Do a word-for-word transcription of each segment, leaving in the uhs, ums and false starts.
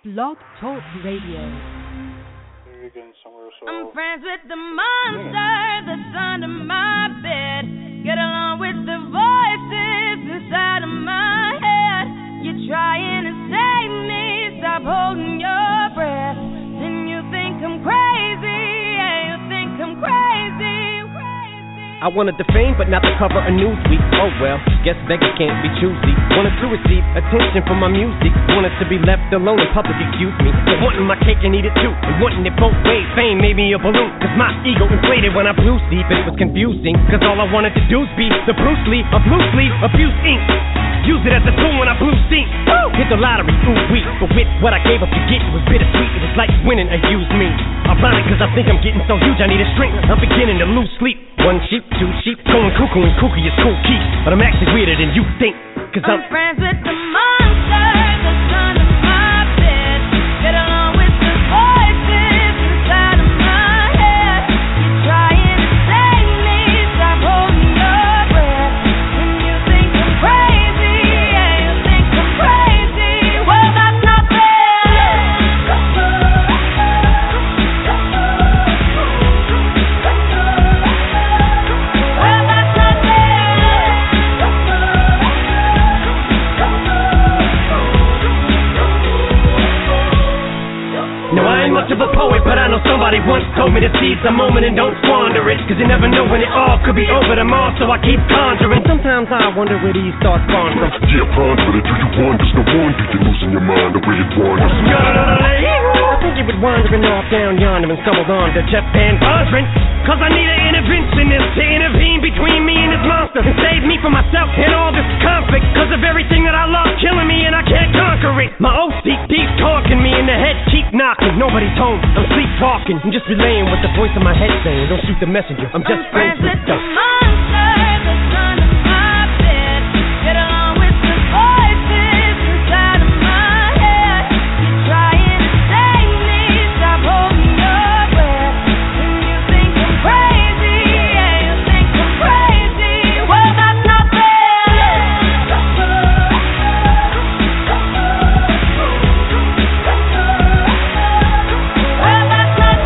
Blog Talk Radio. You're getting somewhere, so... I'm friends with the monster that's under my bed. Get along with the voices inside of my head. You're trying to save me, stop holding your breath. Then you think I'm crazy, yeah, you think I'm crazy. I wanted the fame, but not the cover of Newsweek. Oh well, guess beggars can't be choosy. Wanted to receive attention from my music. Wanted to be left alone in public, excuse me. But wanting my cake and eat it too, and wanting it both ways. Fame made me a balloon, cause my ego inflated when I blew sleep. It was confusing, cause all I wanted to do was be the Bruce Lee of loose leaf abuse ink. Use it as a tool when I blew steam. Woo! Hit the lottery, ooh wee. But with what I gave up to get, it was bittersweet. It was like winning a used me. Ironic, cause I think I'm getting so huge, I need a shrink. I'm beginning to lose sleep. One sheep, two sheep, going cuckoo and kooky is cool key. But I'm actually weirder than you think, cause I'm, I'm friends with the monster that's under my bed. Get along with the voices inside of my head. You're trying to save me, stop holding your breath. And you think I'm crazy, yeah, you think I'm crazy. Well, that's not fair. Well, that's not no, I ain't much of a poet, but I know somebody once told me to seize the moment and don't squander it. Cause you never know when it all could be over tomorrow, so I keep conjuring. Sometimes I wonder where these thoughts spawn from. Yeah, ponder it, do you wonder? There's no wonder you're losing your mind the way it wanders. I think you would wandering off down yonder and stumbled on to Jeff Van Vondren. Cause I need an interventionist to intervene between me and this monster and save me from myself and all this conflict. Cause of everything that I love killing me and I can't conquer it. My O C keeps talking me and the head keep knocking. Nobody's home, I'm sleepwalking. I'm just relaying what the voice in my head saying. Don't shoot the messenger, I'm just I'm friends with the the monster that's under my bed. Get along with the voices inside of my head. You're trying to save me, stop holding your breath. And you think I'm crazy, yeah, you think I'm crazy. Well, that's not fair. Well, that's not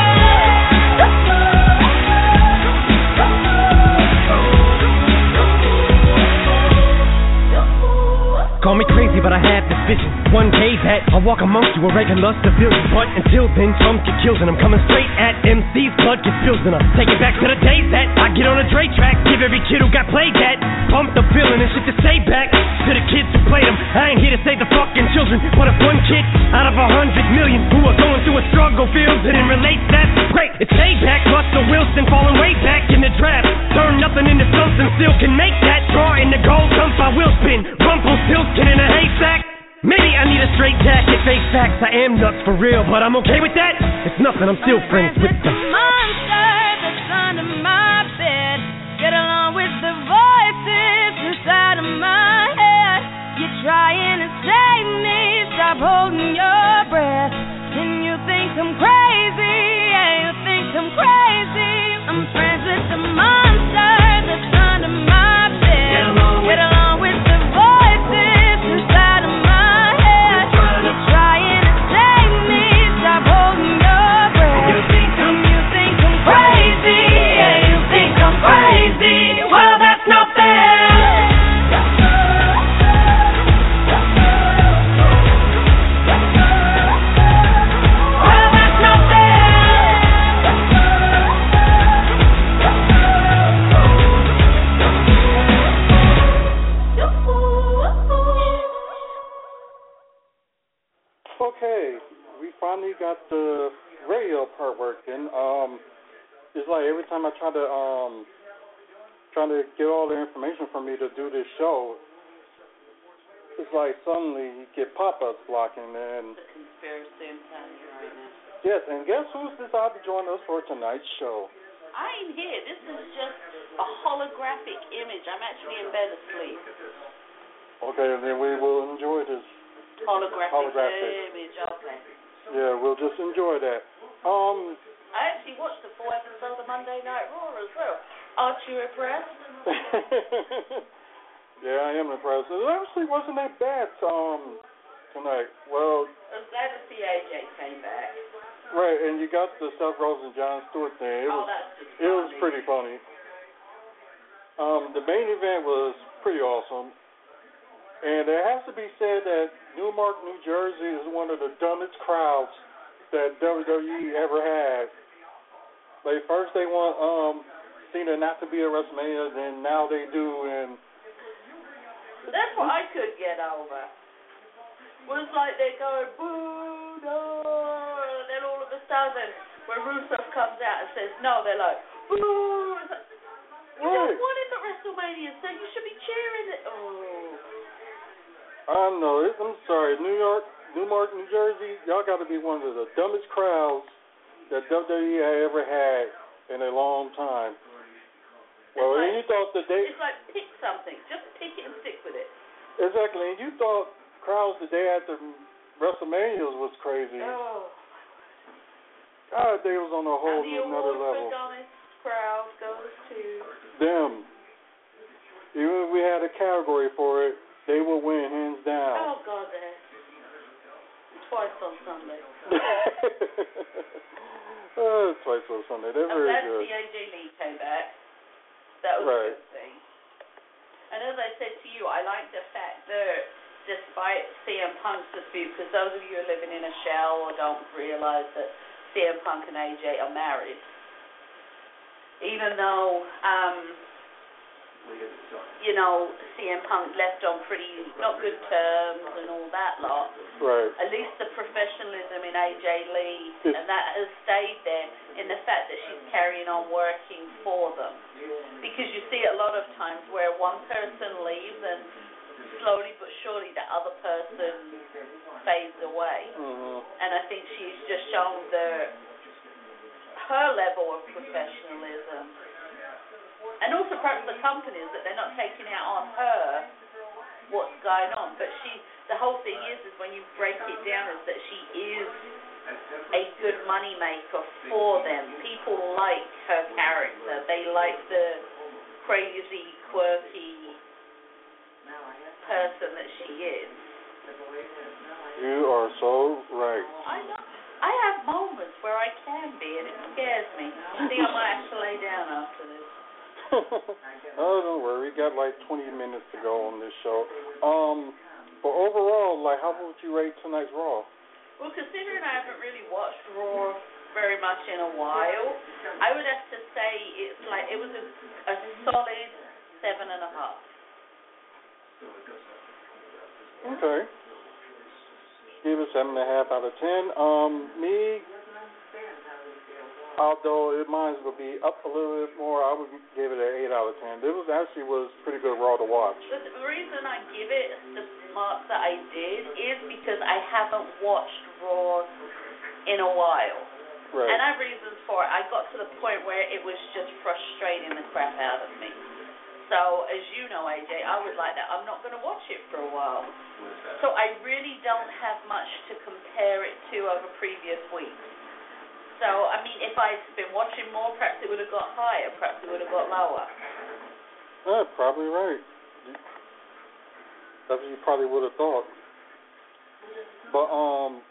Call me crazy, but I have this vision. One day that I'll walk amongst you, a regular civilian. But until then, some get killed and I'm coming straight at M C's. Blood gets spilled and I take it back to the days that I get on a Dre track. Give every kid who got played that pump the feeling and shit to say back to the kids who played them. I ain't here to save the fucking children, but if one kid out of a hundred million who are going through a struggle feels it and relates, that's great. It's payback. Russell Wilson falling way back in the draft. Turn nothing into something, still can make that. Draw in the gold dump, I will spin. Rumpelstiltskin in a haystack. Maybe I need a straight jacket, face facts. I am nuts for real, but I'm okay with that. It's nothing, I'm still friends with the monster that's under my bed. Get along with the voices inside of my head. You're trying to save me, stop holding your breath. And you think I'm crazy, yeah, you think I'm crazy. I'm friends with the monster that's under my bed. Get along with, Get along with the voices inside of my head. You're trying to save me, stop holding your breath. You think I'm, you think I'm crazy, yeah, you think I'm crazy. Well, that's not fair. Okay, we finally got the radio part working. Um, it's like every time I try to um, trying to get all the information from me to do this show, it's like suddenly you get pop-ups blocking and. The conspiracy I'm telling you right now. Yes, and guess who's decided to join us for tonight's show? I ain't here. This is just a holographic image. I'm actually in bed asleep. Okay, then we will enjoy this. Holographic, holographic image, okay. Yeah, we'll just enjoy that. Um, I actually watched the full episode of Monday Night Raw as well. Aren't you impressed? Yeah, I am impressed. It actually wasn't that bad um, tonight. Well, was glad to see A J came back. Right, and you got the Seth Rollins and Jon Stewart thing. It oh, was, that's just it funny. was pretty funny. Um, the main event was pretty awesome. And it has to be said that Newark, New Jersey is one of the dumbest crowds that W W E ever had. Like, first they want um, Cena not to be at WrestleMania, then now they do, and... That's what I could get over. Was like they go, boo, no, and then all of a sudden, when Rusev comes out and says no, they're like, boo. It's like, you right. don't want him at WrestleMania, so you should be cheering it. Oh. I don't know. It, I'm sorry. New York, Newark, New Jersey, y'all got to be one of the dumbest crowds that W W E ever had in a long time. Well, like, and you thought the day... It's like, pick something. Just pick it and stick with it. Exactly. And you thought crowds the day after WrestleMania was crazy. Oh. God, they was on a whole and the another award level. for dumbest crowd goes to... Them. Even if we had a category for it, they will win hands down. Oh, God, that. Twice on Sunday. oh, twice on Sunday. They're I'm very glad good. to see A J Lee came back. That was right. a good thing. And as I said to you, I like the fact that despite C M Punk's dispute, because those of you who are living in a shell or don't realize that C M Punk and A J are married, even though, um, you know, C M Punk left on pretty not good terms and all that lot, right. at least the professionalism in A J Lee, it's, and that has stayed there in the fact that she's carrying on working for them. Because you see a lot of times where one person leaves and slowly but surely the other person fades away. mm-hmm. And I think she's just shown the her level of professionalism. And also perhaps the companies that they're not taking out on her what's going on. But she, the whole thing is, is when you break it down, is that she is a good money maker for them. People like her character. They like the crazy, quirky person that she is. You are so right. I know. I have moments where I can be, and it scares me. I think I might have to lay down after this. Oh, don't worry. We got like twenty minutes to go on this show. Um, but overall, like, how would you rate tonight's Raw? Well, considering I haven't really watched Raw very much in a while, I would have to say it's like it was a, a solid seven and a half. Okay. Give it seven and a half out of ten. Um, me, although it mine would be up a little bit more, I would give it an eight out of ten. It was actually was pretty good Raw to watch. The reason I give it the mark that I did is because I haven't watched Raw in a while. Right. And I have reasons for it. I got to the point where it was just frustrating the crap out of me. So, as you know, A J, I was like that. I'm not going to watch it for a while. So I really don't have much to compare it to over previous weeks. So, I mean, if I'd been watching more, perhaps it would have got higher, perhaps it would have got lower. Yeah, probably right. That's what you probably would have thought. But, um,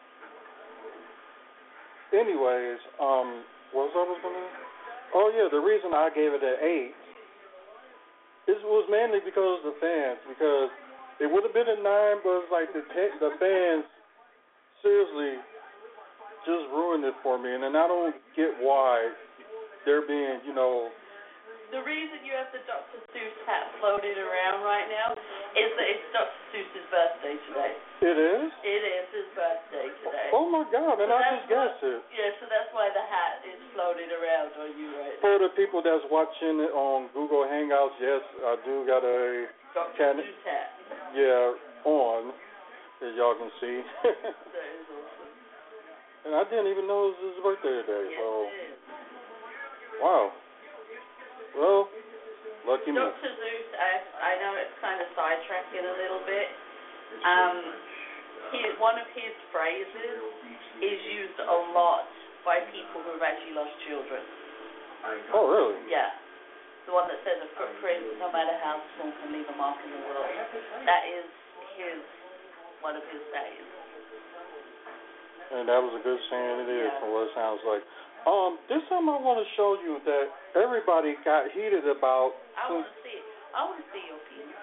anyways, um, what was I was going to... Oh, yeah, the reason I gave it an eight This was mainly because of the fans, because it would have been a nine, but it's like the te- the fans seriously just ruined it for me, and then I don't get why they're being, you know. The reason you have the Doctor Seuss hat floating around right now is that it's Doctor Seuss's birthday today. It is? It is his birthday today. Oh my God, and so I just guessed it. Yeah, so that's why the hat is floating around on you right now. For the people that's watching it on Google Hangouts, yes, I do got a Doctor can- Seuss hat. Yeah, on, as y'all can see. That is awesome. And I didn't even know it was his birthday today. Yes, so, it is. wow. Well, lucky me. Doctor Seuss, I, I know it's kind of sidetracking a little bit. Um, he, one of his phrases is used a lot by people who have actually lost children. Oh, really? Yeah. The one that says a footprint, no matter how small, can leave a mark in the world. That is his, one of his days. And that was a good saying it is from what it sounds like. Um, this time I want to show you that everybody got heated about. I want to see it. I want to see your penis.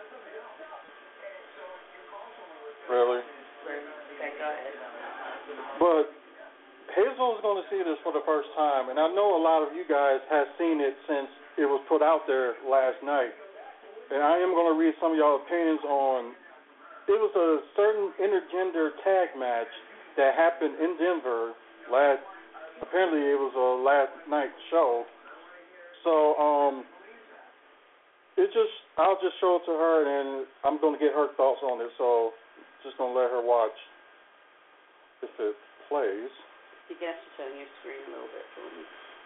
Really? Okay, go ahead. But Hazel is going to see this for the first time, and I know a lot of you guys have seen it since it was put out there last night. And I am going to read some of y'all opinions on. It was a certain intergender tag match that happened in Denver last. Apparently, it was a last night show. So, um, it just, I'll just show it to her, and I'm going to get her thoughts on it. So, just going to let her watch if it plays. You can have to turn your screen a little bit for me.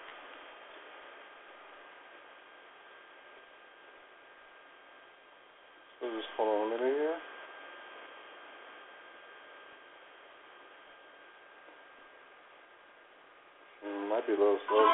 So just hold on a minute here. It might be a little slow.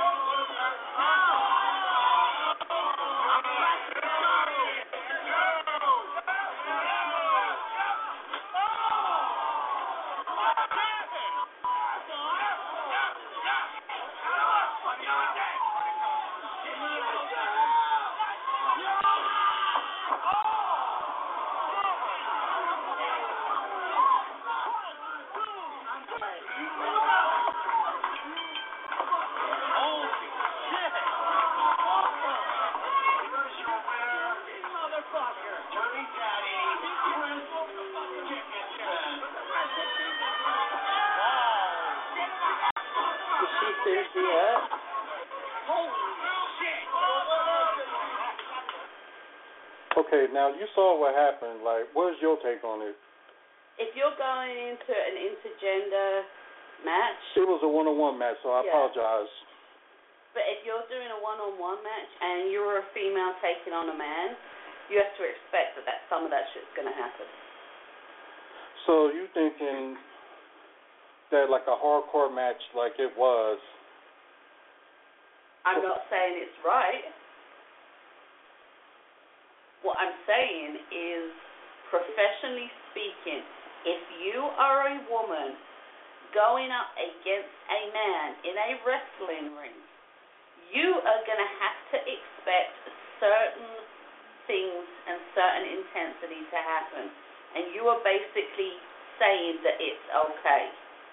Okay, now you saw what happened. Like, what is your take on it? If you're going into an intergender match, it was a one-on-one match, so I yeah. apologize. But if you're doing a one-on-one match and you're a female taking on a man, you have to expect that, that some of that shit's going to happen. So you thinking that like a hardcore match like it was? I'm not saying it's right. What I'm saying is, professionally speaking, if you are a woman going up against a man in a wrestling ring, you are going to have to expect certain things and certain intensity to happen. And you are basically saying that it's okay.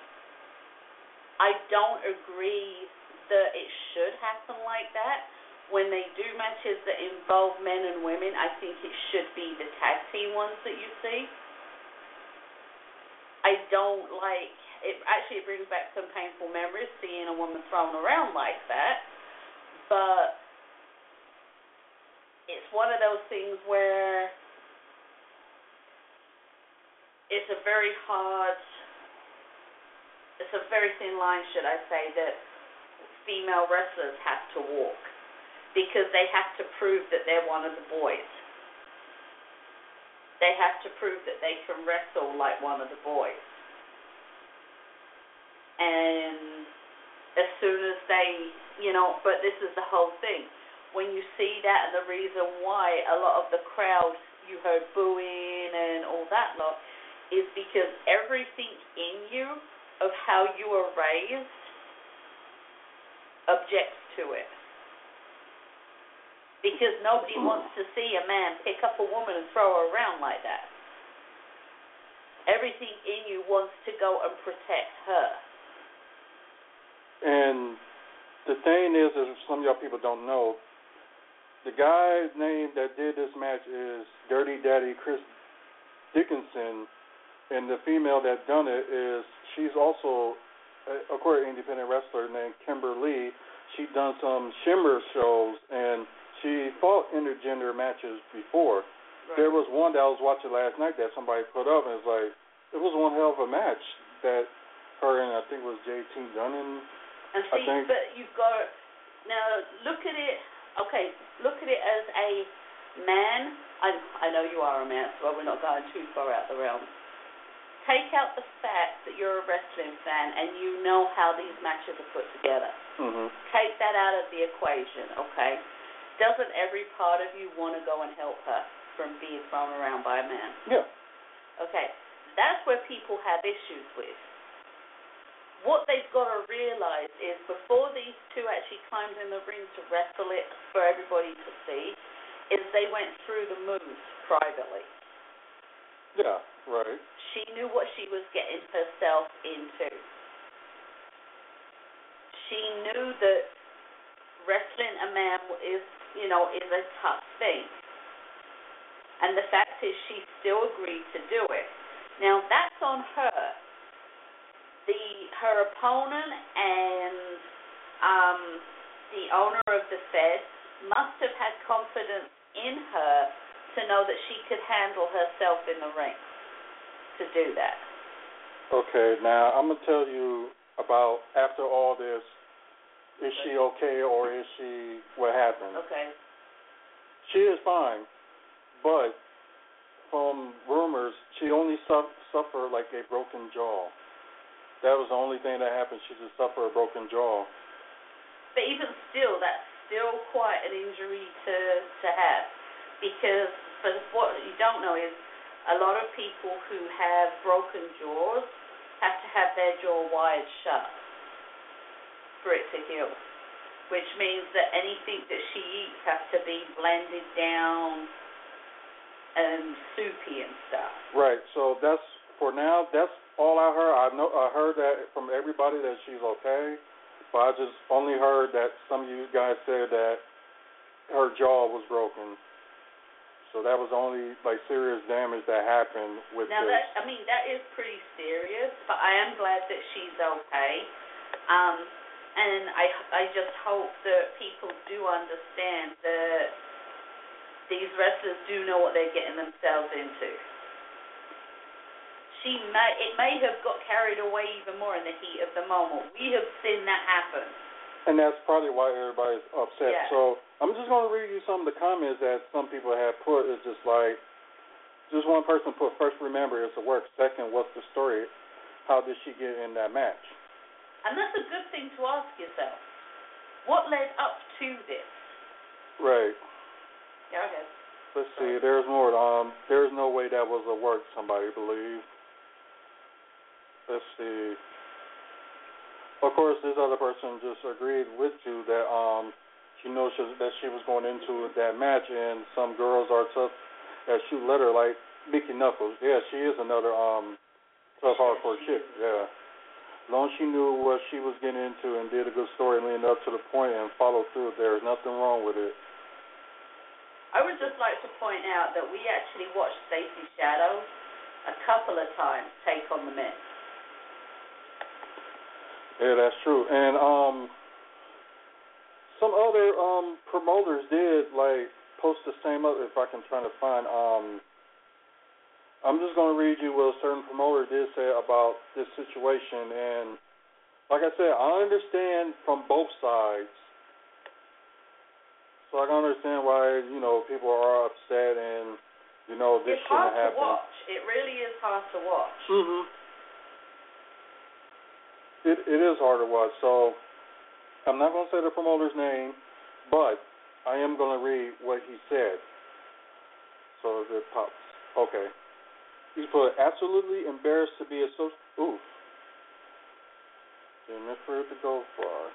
I don't agree that it should happen like that. When they do matches that involve men and women, I think it should be the tag team ones that you see. I don't like, it actually brings back some painful memories seeing a woman thrown around like that, but it's one of those things where it's a very hard, it's a very thin line, should I say, that female wrestlers have to walk. Because they have to prove that they're one of the boys. They have to prove that they can wrestle like one of the boys. And as soon as they, you know, but this is the whole thing. When you see that, and the reason why a lot of the crowd, you heard booing and all that lot, is because everything in you of how you were raised objects to it. Because nobody wants to see a man pick up a woman and throw her around like that. Everything in you wants to go and protect her. And the thing is, is some of y'all people don't know, the guy's name that did this match is Dirty Daddy Chris Dickinson, and the female that done it is, she's also a queer independent wrestler named Kimberly. She done some Shimmer shows, and she fought intergender matches before. Right. There was one that I was watching last night that somebody put up, and it's like, it was one hell of a match that her and I think it was J T Gunning. And see, I think. But you've got, now look at it, okay, look at it as a man. I, I know you are a man, so we're not going too far out the realm. Take out the fact that you're a wrestling fan and you know how these matches are put together. Mm-hmm. Take that out of the equation, okay? Doesn't every part of you want to go and help her from being thrown around by a man? Yeah. Okay. That's where people have issues with. what they've got to realize is before these two actually climbed in the ring to wrestle it for everybody to see, is they went through the moves privately. Yeah, right. She knew what she was getting herself into. She knew that wrestling a man is, you know, is a tough thing. And the fact is she still agreed to do it. Now, that's on her. The her opponent and um, the owner of the Fed must have had confidence in her to know that she could handle herself in the ring to do that. Okay, now I'm going to tell you about, after all this, is she okay or is she, what happened? Okay. She is fine, but from rumors, she only su- suffered like a broken jaw. That was the only thing that happened. She just suffered a broken jaw. But even still, that's still quite an injury to to have, because for what you don't know is a lot of people who have broken jaws have to have their jaw wired shut for it to heal, which means that anything that she eats has to be blended down and soupy and stuff. Right. So that's, for now, that's all I heard. I know I heard that from everybody that she's okay, but I just only heard that some of you guys said that her jaw was broken. So that was the only like serious damage that happened with now this. Now that I mean that is pretty serious, but I am glad that she's okay. Um, and I I just hope that people do understand that these wrestlers do know what they're getting themselves into. She may, it may have got carried away even more in the heat of the moment. We have seen that happen. And that's probably why everybody's upset. Yeah. So I'm just going to read you some of the comments that some people have put. It's just like, just one person put, first, remember, it's a work. Second, what's the story? How did she get in that match? And that's a good thing to ask yourself. What led up to this? Right. Go ahead. Let's see. There's more. Um, there's no way that was a work, somebody believed. Let's see. Of course, this other person just agreed with you that um, she knows she, that she was going into that match, and some girls are tough that shoot letter like Mickey Knuckles. Yeah, she is another um, tough, hardcore chick. Yeah. As long as she knew what she was getting into and did a good story leading up to the point and followed through, there's nothing wrong with it. I would just like to point out that we actually watched Stacey Shadows a couple of times take on the men. Yeah, that's true. And um, some other um, promoters did like post the same up. If I can try to find, um, I'm just going to read you what a certain promoter did say about this situation. And like I said, I understand from both sides. So I can understand why, you know, people are upset and, you know, this it's shouldn't have happen. It's hard to watch. It really is hard to watch. Mm-hmm. It, it is hard to watch. So I'm not going to say the promoter's name, but I am going to read what he said. So if it pops. Okay. He put, absolutely embarrassed to be associated. Oof. Didn't mean for it to go far.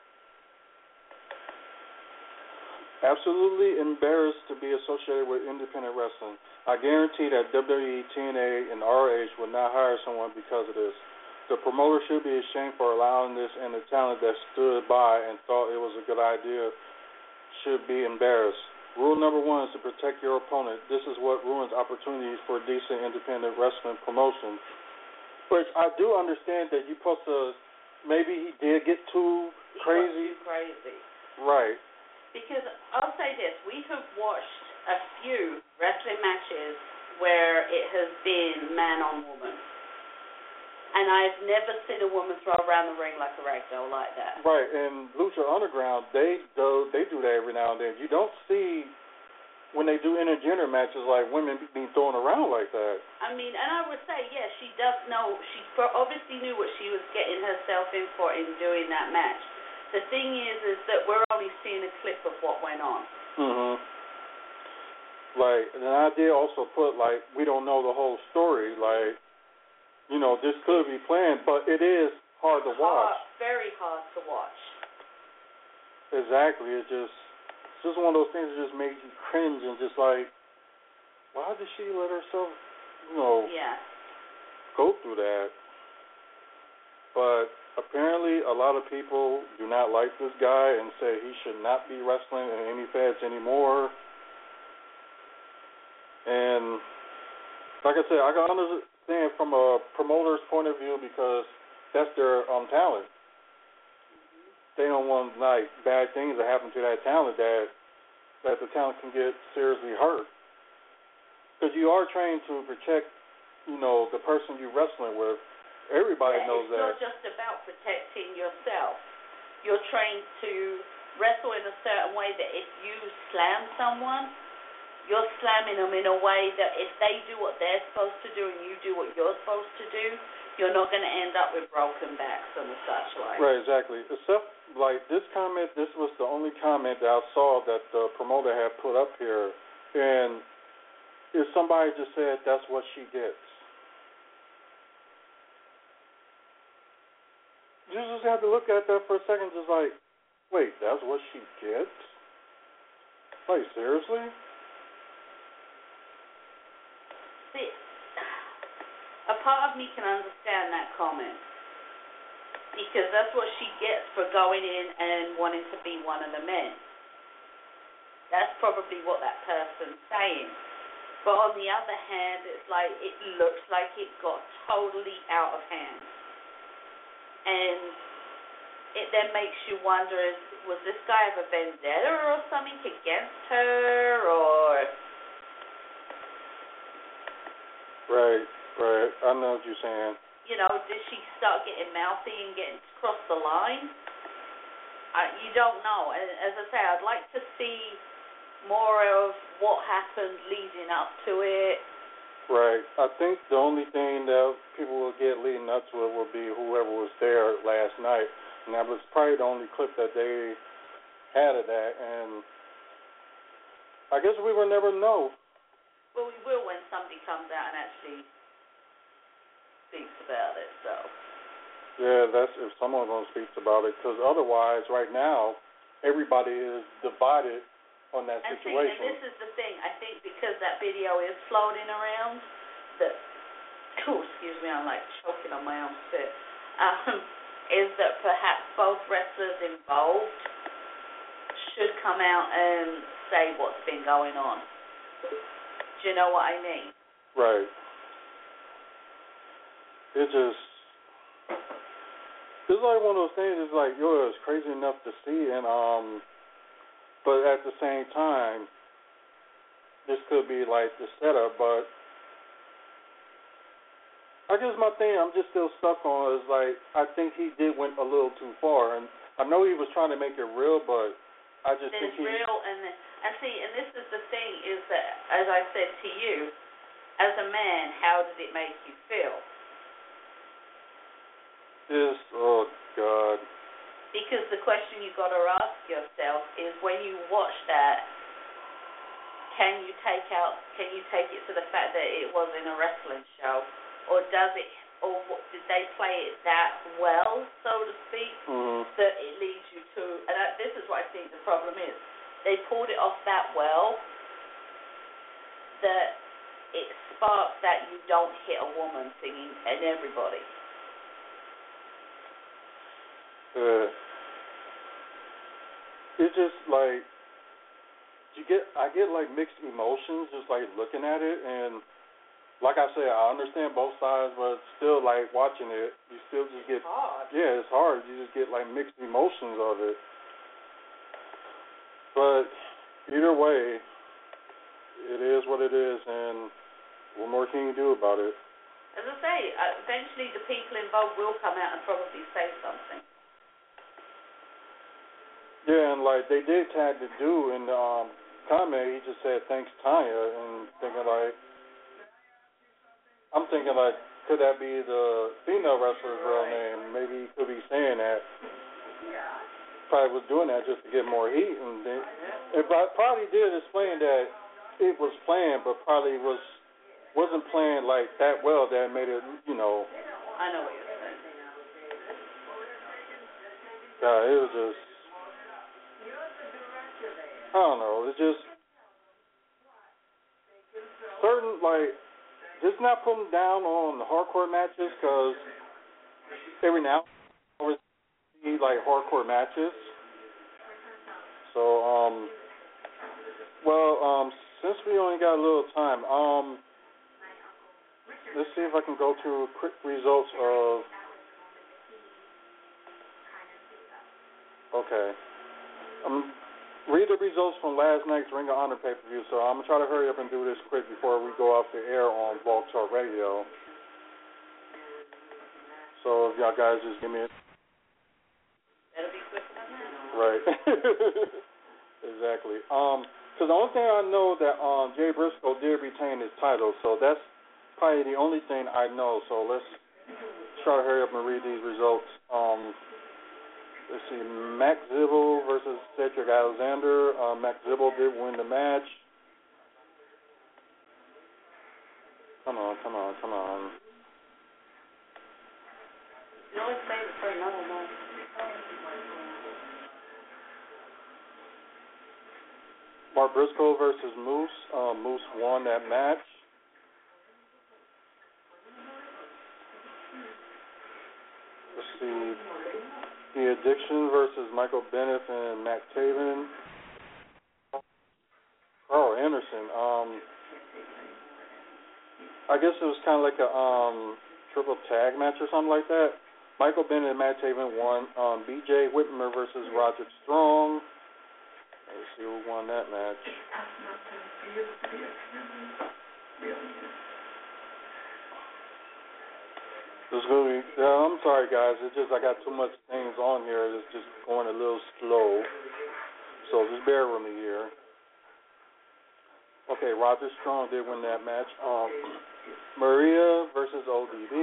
Absolutely embarrassed to be associated with independent wrestling. I guarantee that W W E, T N A, and R O H would not hire someone because of this. The promoter should be ashamed for allowing this, and the talent that stood by and thought it was a good idea should be embarrassed. Rule number one is to protect your opponent. This is what ruins opportunities for decent independent wrestling promotion. Which I do understand that you're supposed to, maybe he did get too he crazy. Too crazy. Right. Because I'll say this, we have watched a few wrestling matches where it has been man on woman. And I've never seen a woman throw around the ring like a ragdoll like that. Right, and Lucha Underground, they do they do that every now and then. You don't see when they do intergender matches like women being thrown around like that. I mean, and I would say, yes, she does know. She obviously knew what she was getting herself in for in doing that match. The thing is, is that we're only seeing a clip of what went on. Mhm. Like, and I did also put like we don't know the whole story. Like, you know, this could be planned, but it is hard to watch. Hard, very hard to watch. Exactly. It just, it's just one of those things that just makes you cringe and just like, why did she let herself, you know, yeah. go through that? But apparently a lot of people do not like this guy and say he should not be wrestling in any feds anymore. And like I said, I can understand from a promoter's point of view because that's their um, talent. They don't want like bad things to happen to that talent, that that the talent can get seriously hurt. Because you are trained to protect, you know, the person you're wrestling with. Everybody yeah, knows it's that. It's not just about protecting yourself. You're trained to wrestle in a certain way that if you slam someone, you're slamming them in a way that if they do what they're supposed to do and you do what you're supposed to do, you're not going to end up with broken backs and such like. Right, exactly. Except, like, this comment, this was the only comment that I saw that the promoter had put up here. And if somebody just said that's what she gets. You just have to look at that for a second, just like, wait, that's what she gets? Like, seriously? See, a part of me can understand that comment because that's what she gets for going in and wanting to be one of the men. That's probably what that person's saying. But on the other hand, it's like it looks like it got totally out of hand. And it then makes you wonder, is, was this guy have a vendetta or something against her, or... Right, right. I know what you're saying. You know, did she start getting mouthy and getting across the line? Uh, you don't know. And as I say, I'd like to see more of what happened leading up to it. Right. I think the only thing that people will get leading up to it will be whoever was there last night. And that was probably the only clip that they had of that. And I guess we will never know. Well, we will when somebody comes out and actually speaks about it, so. Yeah, that's if someone going to speak about it. Because otherwise, right now, everybody is divided on that and situation. See, and this is the thing. I think because that video is floating around, that, oh, excuse me, I'm like choking on my own spit, um, is that perhaps both wrestlers involved should come out and say what's been going on. Do you know what I mean? Right. It just, it's like one of those things, it's like, yo, it's crazy enough to see, and, um, but at the same time, this could be like the setup, but I guess my thing I'm just still stuck on is like, I think he did went a little too far, and I know he was trying to make it real, but I just It's think he... real, and, and see, and this is the thing, is that, as I said to you, as a man, how did it make you feel? This, oh, God. Because the question you got to ask yourself is, when you watch that, can you take out, can you take it to the fact that it was in a wrestling show, or does it, or what, did they play it that well, so to speak, mm-hmm. that it leads you to, and I, this is what I think the problem is, they pulled it off that well that it sparks that you don't hit a woman thing in everybody. Uh, it's just like you get, I get like mixed emotions just like looking at it, and like I said, I understand both sides, but still like watching it, you still just get, it's hard. yeah, it's hard. You just get like mixed emotions of it. But either way, it is what it is, and what more can you do about it? As I say, uh, eventually the people involved will come out and probably say something. Yeah, and like they did tag the dude in the um, comment. He just said thanks, Tanya, and thinking like, I'm thinking like, could that be the female wrestler's real name? Maybe he could be saying that. Probably was doing that just to get more heat, and they, it probably did explain that it was planned, but probably was wasn't playing like that well. That made it, you know. I know what you're saying. Yeah, it was just, I don't know, it's just certain, like, just not putting down on the hardcore matches, because every now and then we see, like, hardcore matches. So, um, well, um, since we only got a little time, um, let's see if I can go through quick results of, okay, um, read the results from last night's Ring of Honor pay-per-view, so I'm going to try to hurry up and do this quick before we go off the air on Blog Talk Radio. So if y'all guys just give me a... That'll be quick on that. Right. Exactly. Um, so the only thing I know that um, Jay Briscoe did retain his title, so that's probably the only thing I know. So let's try to hurry up and read these results. Um, let's see, Max Zibble versus Cedric Alexander. Uh, Max Zibble did win the match. Come on, come on, come on. You always save it for another night. Mark Briscoe versus Moose. Uh, Moose won that match. Let's see. The Addiction versus Michael Bennett and Matt Taven. Carl Anderson. Um, I guess it was kind of like a um, triple tag match or something like that. Michael Bennett and Matt Taven won. Um, B J Whitmer versus Roderick Strong. Let's see who won that match. It's gonna be, yeah, I'm sorry, guys. It's just I got too much things on here. It's just going a little slow. So just bear with me here. Okay, Roger Strong did win that match. Um, Maria versus O D B.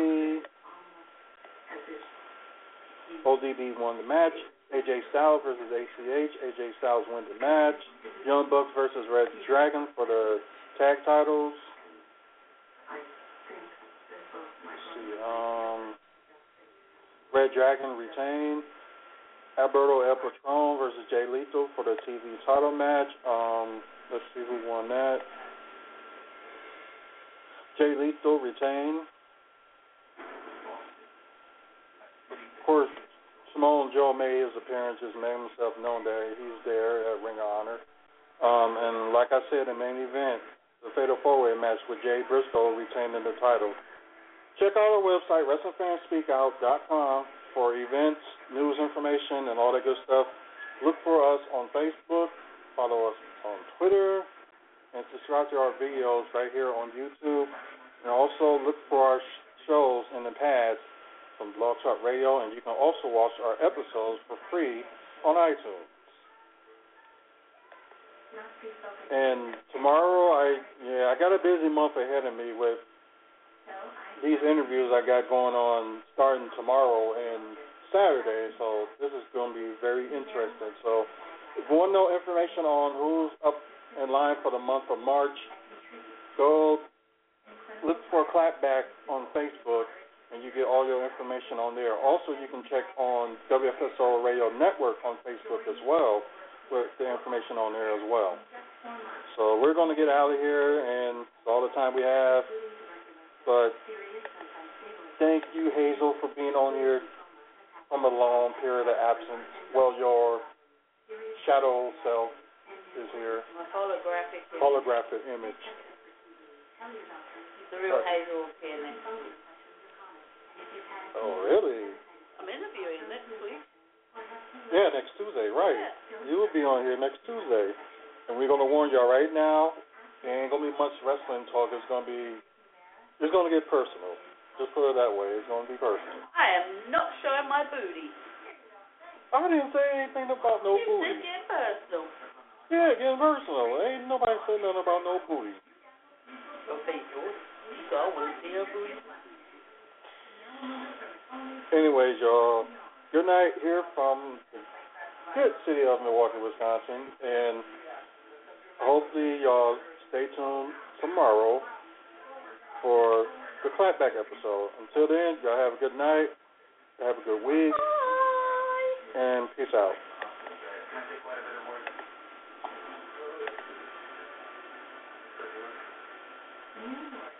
O D B won the match. A J Styles versus A C H. A J Styles won the match. Young Bucks versus Red Dragon for the tag titles. Let's see. Um, Red Dragon retained. Alberto El Patron versus Jay Lethal for the T V title match. Um, let's see who won that. Jay Lethal retained. Of course, Samoa Joe made his appearance, just made himself known that he's there at Ring of Honor. Um, and like I said, the main event, the Fatal four-way match with Jay Briscoe retaining the title. Check out our website, wrestling fans speak out dot com, for events, news information, and all that good stuff. Look for us on Facebook, follow us on Twitter, and subscribe to our videos right here on YouTube. And also look for our shows in the past from Blog Talk Radio, and you can also watch our episodes for free on iTunes. And tomorrow, I yeah, I got a busy month ahead of me with these interviews I got going on starting tomorrow and Saturday, so this is going to be very interesting. So if you want to know information on who's up in line for the month of March, go look for Clapback on Facebook, and you get all your information on there. Also, you can check on W F S O Radio Network on Facebook as well, with the information on there as well. So we're going to get out of here, and it's all the time we have. But thank you, Hazel, for being on here from a long period of absence. Well, your shadow self is here. My holographic image. Holographic image. The real Hazel here next week. Oh, really? I'm interviewing next week. Yeah, next Tuesday, right. Yeah. You will be on here next Tuesday. And we're going to warn y'all right now, there ain't going to be much wrestling talk. It's going to be, it's going to get personal. Just put it that way. It's going to be personal. I am not showing my booty. I didn't say anything about no It's booty. It's getting personal. Yeah, getting personal. Ain't nobody saying nothing about no booty. Okay, George. So I want to see her booty. Anyways, y'all, good night here from the good city of Milwaukee, Wisconsin, and hopefully y'all stay tuned tomorrow for the Clapback episode. Until then, y'all have a good night, have a good week. Bye. and peace out. Mm.